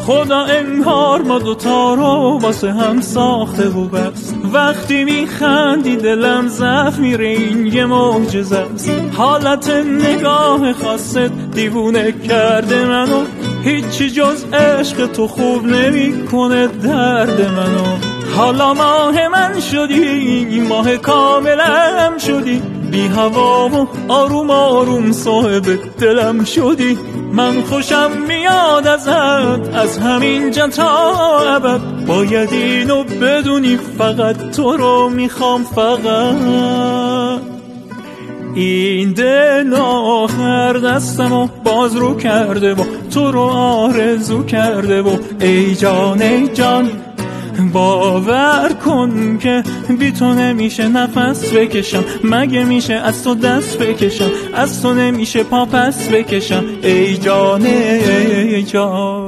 خدا انگار ما دوتا رو واسه هم ساخته و بس. وقتی میخندی دلم ضعف میره، این یه معجزه است. حالت نگاه خاصت دیوونه کرده منو، هیچی جز عشق تو خوب نمیکنه درد منو. حالا ماه من شدی، ماه کاملم شدی، بی هوا و آروم آروم صاحب دلم شدی. من خوشم میاد ازت، از همینجا تا ابد. باید اینو بدونی فقط تو رو میخوام، فقط. این دل آخر دستمو باز رو کرده و تو رو آرزو کرده و ای جان ای جان، باور کن که بی تو نمیشه نفس بکشم. مگه میشه از تو دست بکشم، از تو نمیشه پا پس بکشم. ای جان ای جان.